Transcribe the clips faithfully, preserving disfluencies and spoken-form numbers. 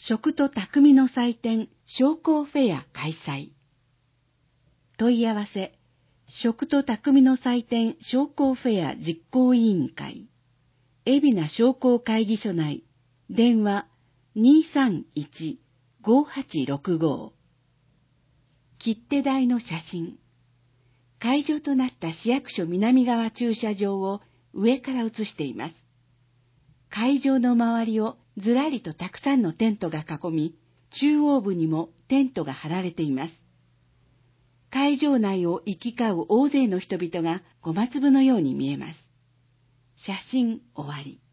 食と匠の祭典商工フェア開催。問い合わせ、食と匠の祭典商工フェア実行委員会、海老名商工会議所内、電話 にーさんいち ごはちろくご。切手台の写真。会場となった市役所南側駐車場を上から写しています。会場の周りをずらりとたくさんのテントが囲み、中央部にもテントが張られています。会場内を行き交う大勢の人々がごま粒のように見えます。写真終わり。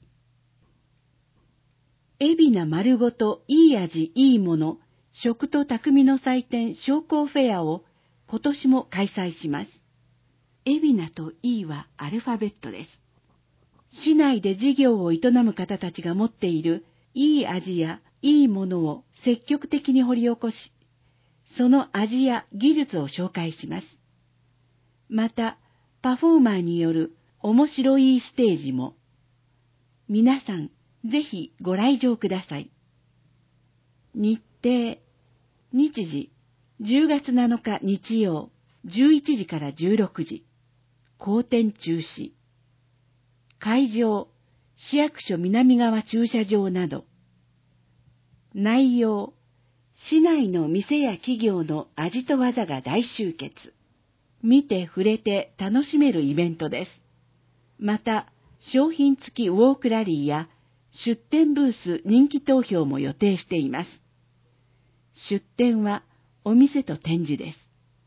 海老名丸ごといい味いいもの食と匠の祭典商工フェアを今年も開催します。海老名といいはアルファベットです。市内で事業を営む方たちが持っているいい味やいいものを積極的に掘り起こし、その味や技術を紹介します。また、パフォーマーによる面白いステージも。皆さん、ぜひご来場ください。日程、日時、じゅうがつなのか日曜、じゅういちじからじゅうろくじ、公展中止。会場、市役所南側駐車場など。内容、市内の店や企業の味と技が大集結。見て触れて楽しめるイベントです。また、商品付きウォークラリーや出店ブース人気投票も予定しています。出店はお店と展示です。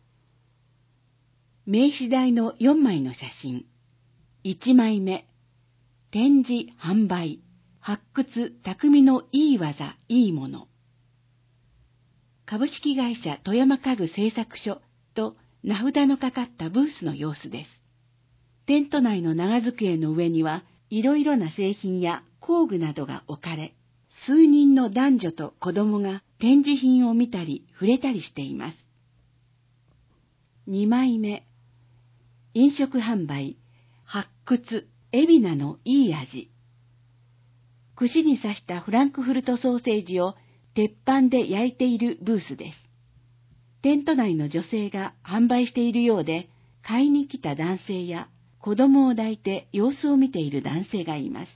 名刺台のよんまいの写真。いちまいめ。展示販売、発掘匠のいい技いいもの。株式会社富山家具製作所と名札のかかったブースの様子です。テント内の長机の上にはいろいろな製品や工具などが置かれ、数人の男女と子供が展示品を見たり触れたりしています。にまいめ。飲食販売、発掘海老名のいい味。串に刺したフランクフルトソーセージを鉄板で焼いているブースです。テント内の女性が販売しているようで、買いに来た男性や子供を抱いて様子を見ている男性がいます。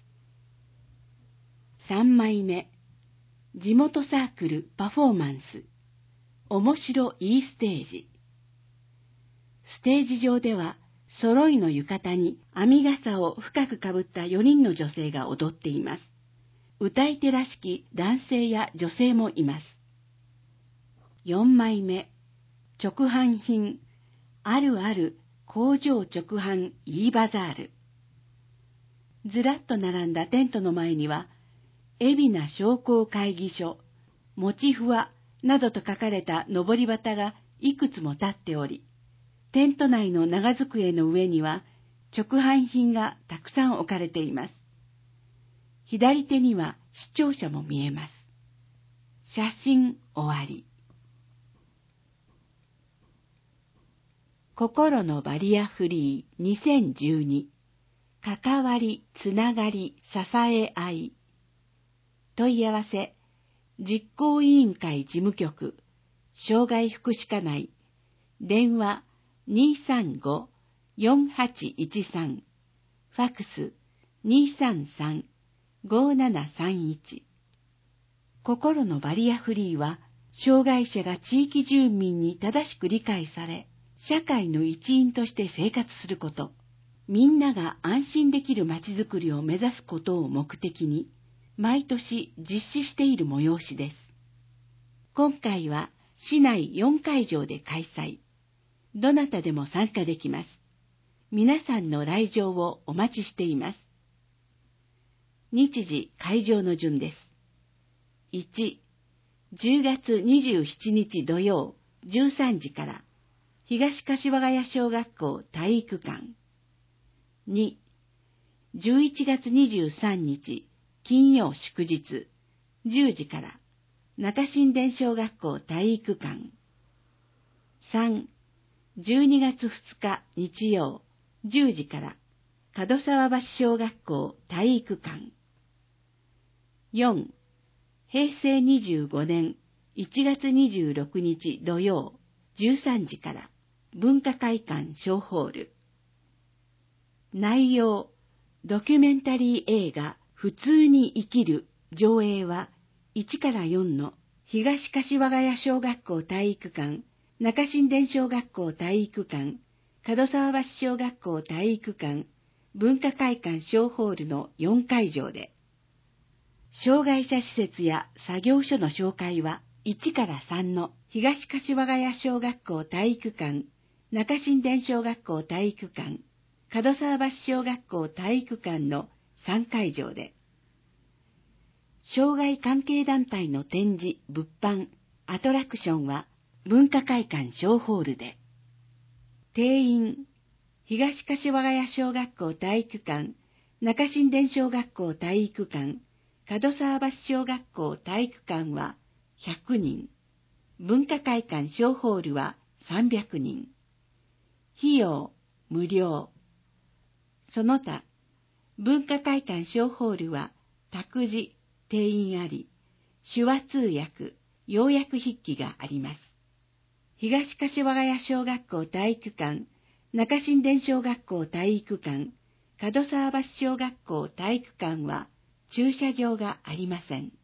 さんまいめ。地元サークルパフォーマンス。面白いいステージ。ステージ上では、揃いの浴衣に編み笠を深くかぶったよにんの女性が踊っています。歌い手らしき男性や女性もいます。よんまいめ。直販品、あるある工場直販いいバザール。ずらっと並んだテントの前には、海老名商工会議所、もちふわなどと書かれた上り旗がいくつも立っており、テント内の長机の上には直販品がたくさん置かれています。左手には視聴者も見えます。写真終わり。心のバリアフリーにせんじゅうに。関わり、つながり、支え合い。問い合わせ、実行委員会事務局、障害福祉課内、電話 にーさんご よんはちいちさん、ファックス にーさんさん ごーななさんいち。心のバリアフリーは、障害者が地域住民に正しく理解され、社会の一員として生活すること、みんなが安心できるまちづくりを目指すことを目的に、毎年実施している催しです。今回は市内よんかいじょうで開催。どなたでも参加できます。皆さんの来場をお待ちしています。日時会場の順です。いち、じゅうがつにじゅうしちにち土曜じゅうさんじから東柏ヶ谷小学校体育館。に、じゅういちがつにじゅうさんにち金曜祝日じゅうじから中新田小学校体育館。さん、じゅうにがつふつか日曜じゅうじから門沢橋小学校体育館。よん、 へいせいにじゅうごねんいちがつにじゅうろくにち土曜じゅうさんじから文化会館小ホール。内容、ドキュメンタリー映画普通に生きる上映はいちからよんの東柏ヶ谷小学校体育館、中新田小学校体育館、門沢橋小学校体育館、文化会館小ホールのよんかいじょうで、障害者施設や作業所の紹介はいちからさんの東柏ヶ谷小学校体育館、中新田小学校体育館、門沢橋小学校体育館のさんかいじょうで、障害関係団体の展示、物販、アトラクションは文化会館小ホールで、定員、東柏ヶ谷小学校体育館、中新田小学校体育館、門沢橋小学校体育館はひゃくにん、文化会館小ホールはさんびゃくにん。費用、無料。その他、文化会館小ホールは託児、定員あり、手話通訳、要約筆記があります。東柏ヶ谷小学校体育館、中新田小学校体育館、門沢橋小学校体育館は駐車場がありません。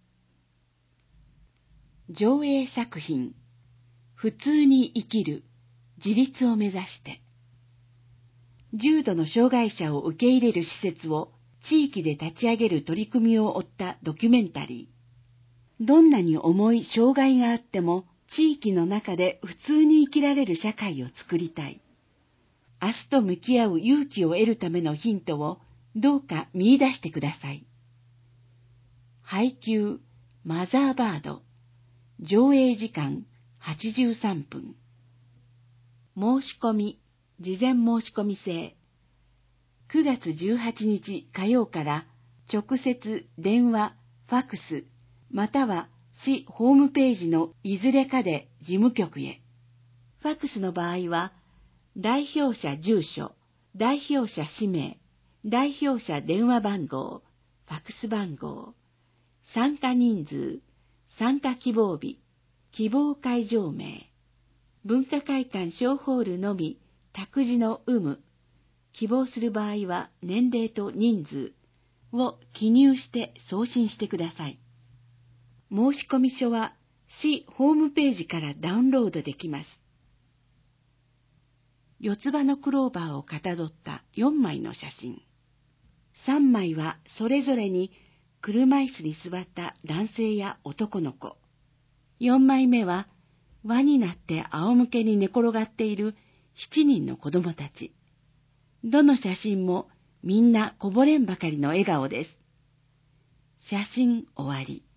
上映作品、普通に生きる、自立を目指して。重度の障害者を受け入れる施設を地域で立ち上げる取り組みを追ったドキュメンタリー。どんなに重い障害があっても地域の中で普通に生きられる社会を作りたい。明日と向き合う勇気を得るためのヒントをどうか見出してください。配給マザーバード。上映時間はちじゅうさんぷん。申し込み、事前申し込み制。くがつじゅうはちにち火曜から直接電話、ファクス、または市ホームページのいずれかで事務局へ。ファクスの場合は、代表者住所、代表者氏名、代表者電話番号、ファクス番号、参加人数、参加希望日、希望会場名、文化会館小ホールのみ託児の有無、希望する場合は年齢と人数を記入して送信してください。申込書は市ホームページからダウンロードできます。四つ葉のクローバーをかたどったよんまいの写真。さんまいはそれぞれに車椅子に座った男性や男の子。よんまいめは輪になって仰向けに寝転がっているしちにんの子供たち。どの写真もみんなこぼれんばかりの笑顔です。写真終わり。